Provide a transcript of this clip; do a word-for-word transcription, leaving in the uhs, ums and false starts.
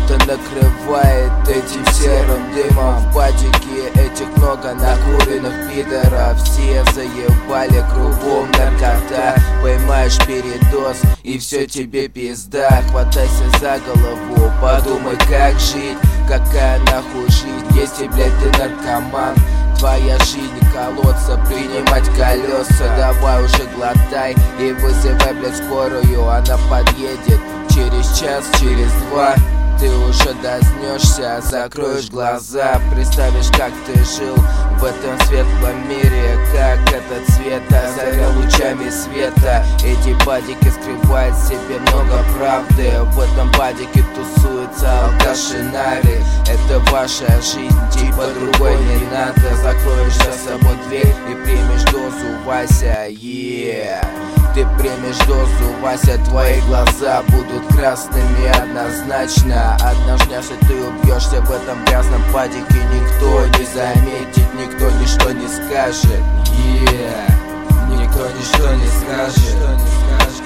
Будто накрывает этим серым дымом. В падике этих много накуренных пидоров. Все заебали, кругом наркота. Поймаешь передоз и все тебе пизда. Хватайся за голову, подумай как жить. Какая нахуй жизнь, если, блядь, ты наркоман? Твоя жизнь колодца, принимать колеса. Давай уже глотай и вызывай, блядь, скорую. Она подъедет через час, через два. Ты уже дознешься, закроешь глаза. Представишь, как ты жил в этом светлом мире, как этот свет озарял лучами света. Эти падики скрывают в себе много правды. В этом падике тусуются алкаши нари. Это ваша жизнь, типа другой не надо. Закроешь за собой дверь и примешь дозу, Вася, yeah. Ты примешь дозу, Вася, твои глаза будут красными однозначно. Однажды, если ты убьешься в этом грязном падике, никто не заметит, никто ничто не скажет, yeah. Никто ничто не скажет.